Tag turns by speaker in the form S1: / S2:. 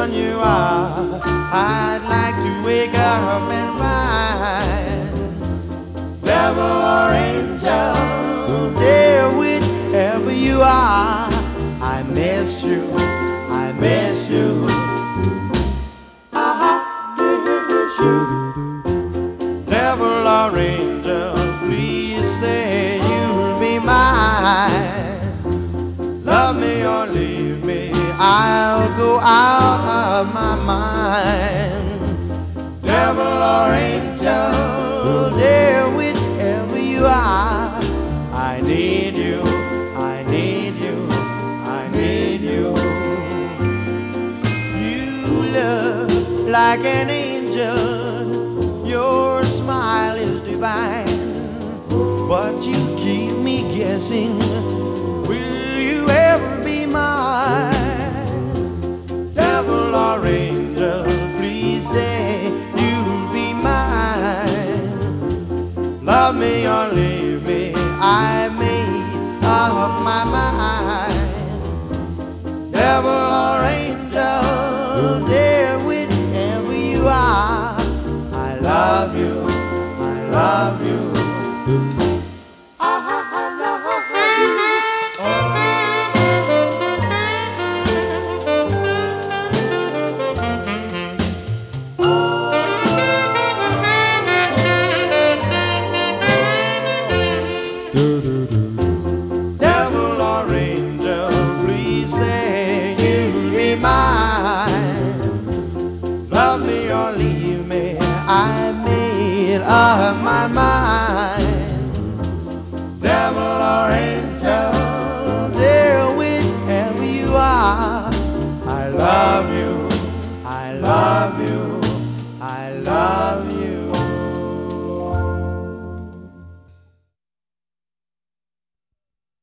S1: one you are, I'd like to wake up and find. Devil or angel, dear, whichever you are, I miss you, I miss you. I miss you. Devil or angel, please say you'll be mine. Love me or leave me, I'll go out of my mind. Devil or angel, dear, whichever you are, I need you, I need you, I need you. You look like an angel, your smile is divine, but you keep me guessing, will you ever be mine? Devil or angel, please say you'll be mine. Love me or leave me, I made up my mind. Devil or angel, dear, whichever you are, I love you, I love you. Devil or angel, please say you'll be mine. Love me or leave me, I made up my mind. Devil or angel, dear, whichever you are, I love you, I love you, I love you.